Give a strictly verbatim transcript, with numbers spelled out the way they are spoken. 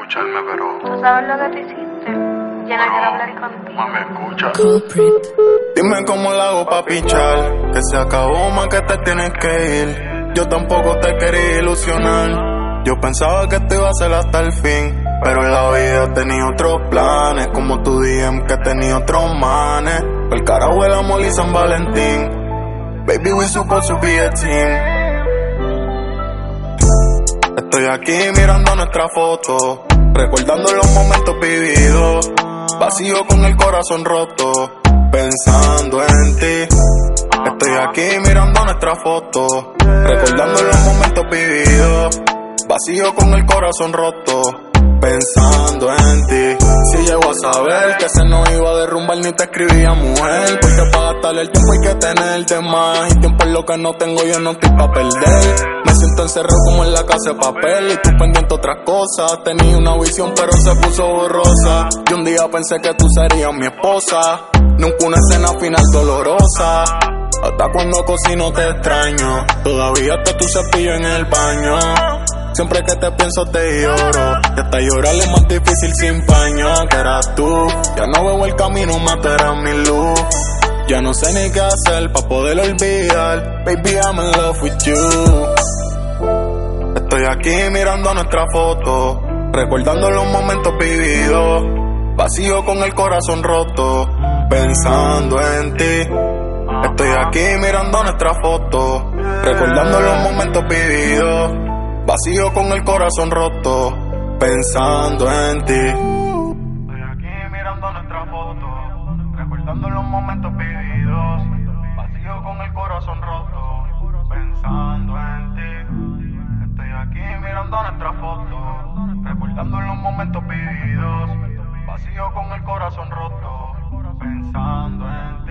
escucharme, pero... ¿Tú sabes lo que te hiciste? Ya no quiero hablar contigo. Mami, escucha. Dime cómo la hago pa' pichar, que se acabó, más que te tienes que ir. Yo tampoco te quería ilusionar. Yo pensaba que te iba a hacer hasta el fin, pero en la vida tenía otros planes, como tu D M que tenía otros manes. El carajo el amor y San Valentín. Baby, we supposed to be a team. Estoy aquí mirando nuestra foto, recordando los momentos vividos, vacío con el corazón roto, pensando en ti. Estoy aquí mirando nuestra foto, recordando los momentos vividos, vacío con el corazón roto, pensando en ti. Si llego a saber que se nos iba a derrumbar ni te escribía, mujer, porque para gastar el tiempo hay que tener de más, y tiempo es lo que no tengo, yo no estoy pa' perder. Me siento encerrado como en la casa de papel, y tú pendiente otras cosas. Tenía una visión pero se puso borrosa, y un día pensé que tú serías mi esposa. Nunca una escena final dolorosa, hasta cuando cocino te extraño, todavía está tu cepillo en el baño. Siempre que te pienso te lloro, y hasta llorar es más difícil sin paño. Que eras tú, ya no veo el camino, más tú eras mi luz. Ya no sé ni qué hacer pa' poder olvidar, baby, I'm in love with you. Estoy aquí mirando nuestra foto, recordando los momentos vividos, vacío con el corazón roto, pensando en ti. Estoy aquí mirando nuestra foto, recordando los momentos vividos, vacío con el corazón roto, pensando en ti. Estoy aquí mirando nuestra foto, recordando los momentos vividos, vacío con el corazón roto, pensando en ti. Estoy aquí mirando nuestra foto, recordando los momentos vividos, vacío con el corazón roto, pensando en ti.